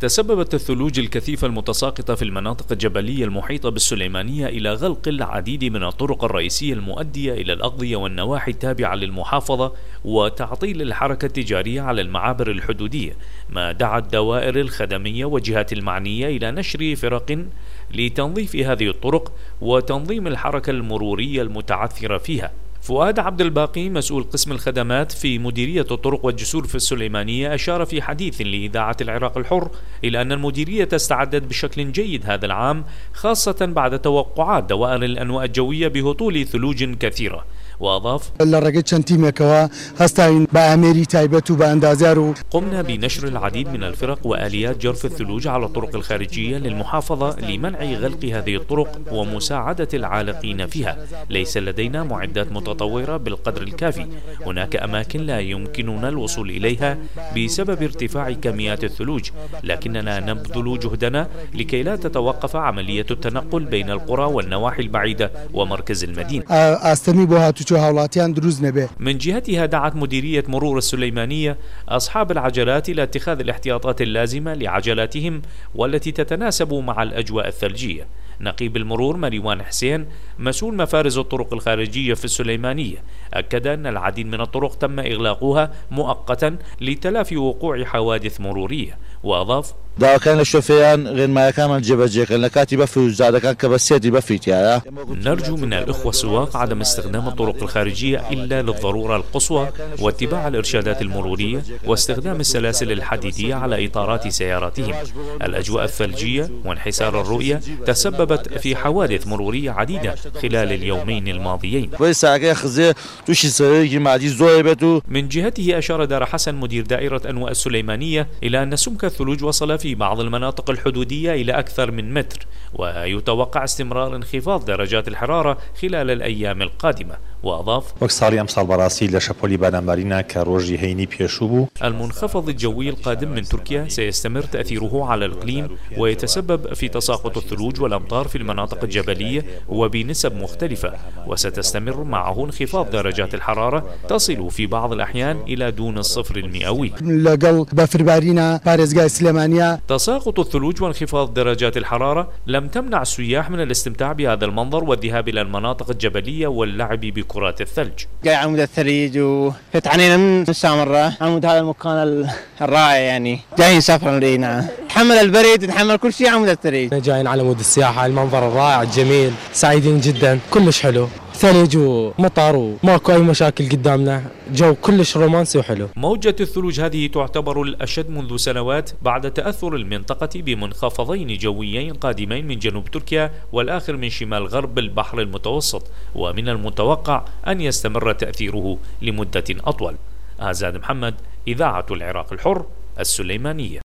تسببت الثلوج الكثيفة المتساقطة في المناطق الجبلية المحيطة بالسليمانية إلى غلق العديد من الطرق الرئيسية المؤدية إلى الأغذية والنواحي التابعة للمحافظة، وتعطيل الحركة التجارية على المعابر الحدودية، ما دعا الدوائر الخدمية والجهات المعنية إلى نشر فرق لتنظيف هذه الطرق وتنظيم الحركة المرورية المتعثرة فيها. فؤاد عبد الباقي مسؤول قسم الخدمات في مديرية الطرق والجسور في السليمانية أشار في حديث لإذاعة العراق الحر إلى أن المديرية استعدت بشكل جيد هذا العام، خاصة بعد توقعات دوائر الأنواء الجوية بهطول ثلوج كثيرة. وأضاف: قمنا بنشر العديد من الفرق وآليات جرف الثلوج على الطرق الخارجية للمحافظة لمنع غلق هذه الطرق ومساعدة العالقين فيها. ليس لدينا معدات متطورة بالقدر الكافي، هناك أماكن لا يمكننا الوصول إليها بسبب ارتفاع كميات الثلوج، لكننا نبذل جهدنا لكي لا تتوقف عملية التنقل بين القرى والنواحي البعيدة ومركز المدينة. من جهتها دعت مديرية مرور السليمانية أصحاب العجلات إلى اتخاذ الاحتياطات اللازمة لعجلاتهم والتي تتناسب مع الأجواء الثلجية. نقيب المرور مروان حسين مسؤول مفارز الطرق الخارجية في السليمانية أكد أن العديد من الطرق تم إغلاقها مؤقتا لتلافي وقوع حوادث مرورية. وأضاف: نرجو من الإخوة السواق عدم استخدام الطرق الخارجية إلا للضرورة القصوى، واتباع الإرشادات المرورية، واستخدام السلاسل الحديدية على إطارات سياراتهم. الأجواء الثلجية وانحسار الرؤية تسببت في حوادث مرورية عديدة خلال اليومين الماضيين. من جهته أشار دار حسن مدير دائرة أنواء السليمانية إلى أن سمك الثلوج وصل في بعض المناطق الحدودية إلى أكثر من متر، ويتوقع استمرار انخفاض درجات الحرارة خلال الأيام القادمة. وأضاف: المنخفض الجوي القادم من تركيا سيستمر تأثيره على الإقليم ويتسبب في تساقط الثلوج والأمطار في المناطق الجبلية وبنسب مختلفة، وستستمر معه انخفاض درجات الحرارة تصل في بعض الأحيان إلى دون الصفر المئوي. تساقط الثلوج وانخفاض درجات الحرارة لم تمنع السياح من الاستمتاع بهذا المنظر والذهاب إلى المناطق الجبلية واللعب بكرات الثلج. جاي عمود الثلج وفتعنينا من مرة عمود هذا المكان الرائع، يعني جايين سفرا لينا، تحمل البريد تحمل كل شيء عمود الثلج. جايين على مود السياحة، المنظر الرائع الجميل، سعيدين جدا، كلش حلو، ثلج ومطر وماكو أي مشاكل قدامنا، جو كلش رومانسي وحلو. موجة الثلوج هذه تعتبر الأشد منذ سنوات بعد تأثر المنطقة بمنخفضين جويين قادمين من جنوب تركيا والآخر من شمال غرب البحر المتوسط، ومن المتوقع أن يستمر تأثيره لمدة أطول. آزاد محمد، إذاعة العراق الحر، السليمانية.